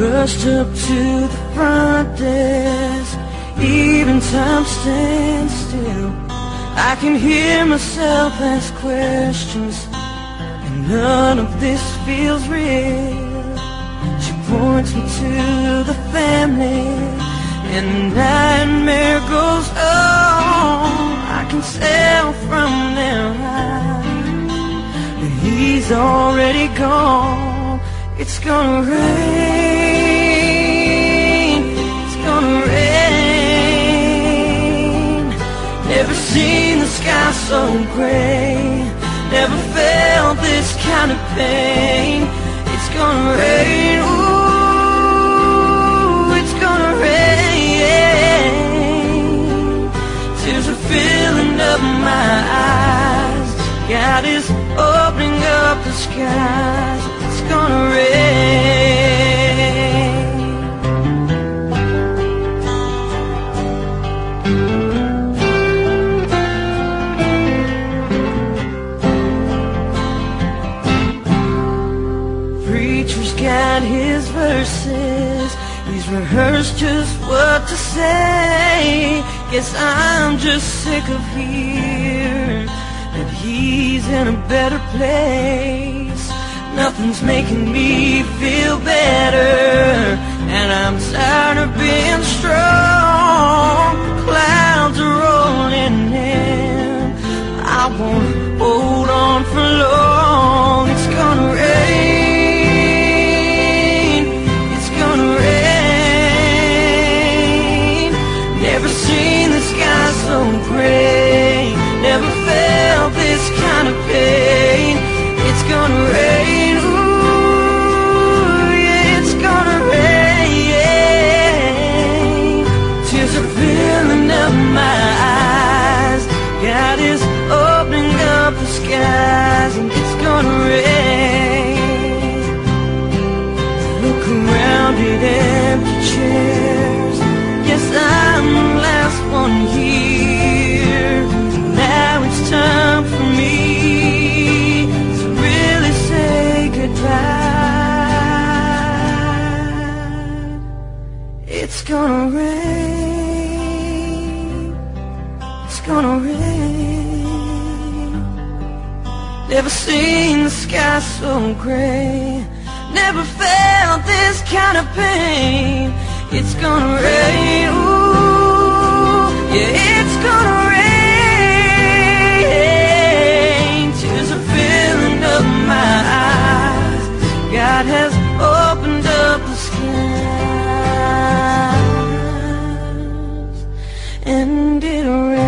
rushed up to the front desk. Even time stands still. I can hear myself ask questions, and none of this feels real. She points me to the family, and the nightmare goes on. I can tell from their eyes that he's already gone. It's gonna rain, it's gonna rain. Never seen the sky so gray, never felt this kind of pain. It's gonna rain, ooh, it's gonna rain. Tears are filling up my eyes. God is opening up the skies. It's gonna rain. Preacher's got his verses, he's rehearsed just what to say. Guess I'm just sick of hearing that he's in a better place. Nothing's making me feel better, and I'm tired of being strong. Clouds are rolling in, I won't hold on for long. It's gonna rain, it's gonna rain. Never seen the sky so gray, never felt this kind of pain. It's gonna rain, ooh, yeah, it's gonna rain. Tears are filling up my eyes. God is opening up the skies, and it's gonna rain. Look around at empty chairs. Yes, I'm the last one here. Now it's time for me to really say goodbye. It's gonna rain, it's gonna rain. Never seen the sky so gray, never felt this kind of pain. It's gonna rain, ooh, yeah, it's gonna rain. Tears are filling up my eyes. God has opened up the skies, and it'll rain.